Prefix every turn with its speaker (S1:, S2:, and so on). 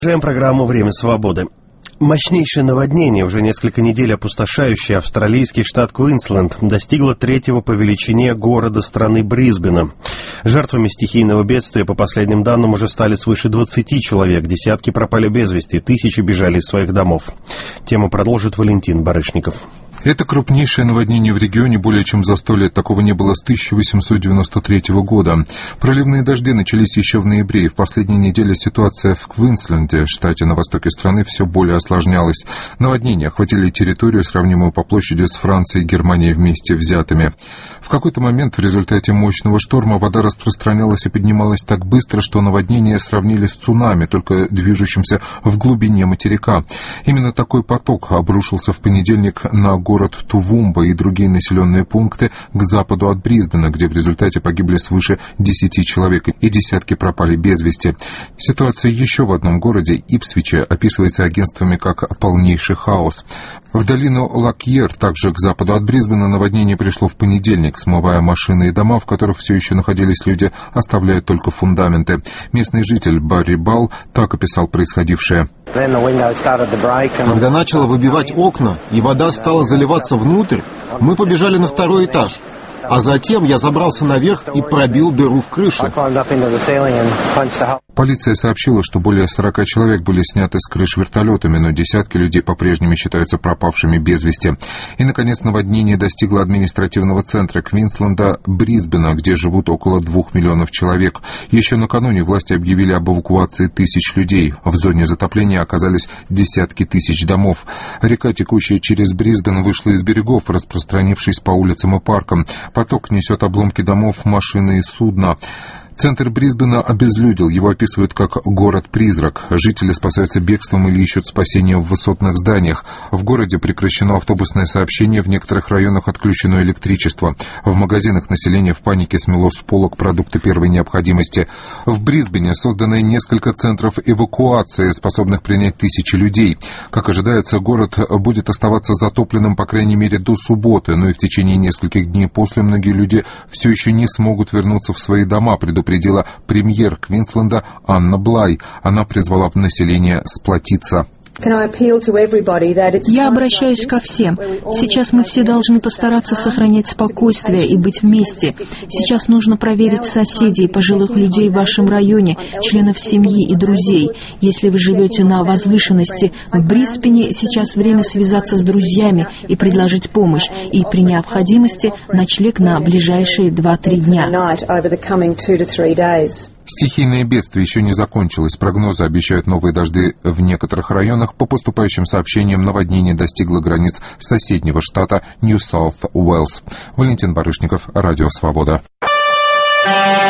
S1: Продолжаем программу «Время свободы». Мощнейшее наводнение, уже несколько недель опустошающее австралийский штат Квинсленд, достигло третьего по величине города страны Брисбена. Жертвами стихийного бедствия, по последним данным, уже стали свыше 20 человек, десятки пропали без вести, тысячи бежали из своих домов. Тему продолжит Валентин Барышников.
S2: Это крупнейшее наводнение в регионе, более чем за 100 лет. Такого не было с 1893 года. Проливные дожди начались еще в ноябре, и в последние недели ситуация в Квинсленде, штате на востоке страны, все более осложнялась. Наводнения охватили территорию, сравнимую по площади с Францией и Германией вместе взятыми. В какой-то момент в результате мощного шторма вода распространялась и поднималась так быстро, что наводнение сравнили с цунами, только движущимся в глубине материка. Именно такой поток обрушился в понедельник на город Тувумба и другие населенные пункты к западу от Брисбена, где в результате погибли свыше 10 человек и десятки пропали без вести. Ситуация еще в одном городе, Ипсвиче, описывается агентствами как полнейший хаос. В долину Лакьер, также к западу от Брисбена, наводнение пришло в понедельник, смывая машины и дома, в которых все еще находились люди, оставляя только фундаменты. Местный житель Барри Балл так описал происходившее.
S3: Когда начало выбивать окна и вода стала заливаться внутрь, мы побежали на второй этаж. А затем я забрался наверх и пробил дыру в крыше.
S2: Полиция сообщила, что более 40 человек были сняты с крыш вертолетами, но десятки людей по-прежнему считаются пропавшими без вести. И, наконец, наводнение достигло административного центра Квинсленда Брисбена, где живут около 2 миллионов человек. Еще накануне власти объявили об эвакуации тысяч людей. В зоне затопления оказались десятки тысяч домов. Река, текущая через Брисбен, вышла из берегов, распространившись по улицам и паркам. Поток несет обломки домов, машины и судна. Центр Брисбена обезлюдил, его описывают как город-призрак. Жители спасаются бегством или ищут спасения в высотных зданиях. В городе прекращено автобусное сообщение, в некоторых районах отключено электричество. В магазинах население в панике смело с полок продукты первой необходимости. В Брисбене создано несколько центров эвакуации, способных принять тысячи людей. Как ожидается, город будет оставаться затопленным, по крайней мере, до субботы, но и в течение нескольких дней после многие люди все еще не смогут вернуться в свои дома, предупредила премьер Квинсленда Анна Блай. Она призвала население сплотиться.
S4: Я обращаюсь ко всем. Сейчас мы все должны постараться сохранять спокойствие и быть вместе. Сейчас нужно проверить соседей, пожилых людей в вашем районе, членов семьи и друзей. Если вы живете на возвышенности в Брисбене, сейчас время связаться с друзьями и предложить помощь, и при необходимости ночлег на ближайшие 2-3 дня.
S2: Стихийное бедствие еще не закончилось. Прогнозы обещают новые дожди в некоторых районах. По поступающим сообщениям, наводнение достигло границ соседнего штата Нью-Саут-Уэльс. Валентин Барышников, Радио Свобода.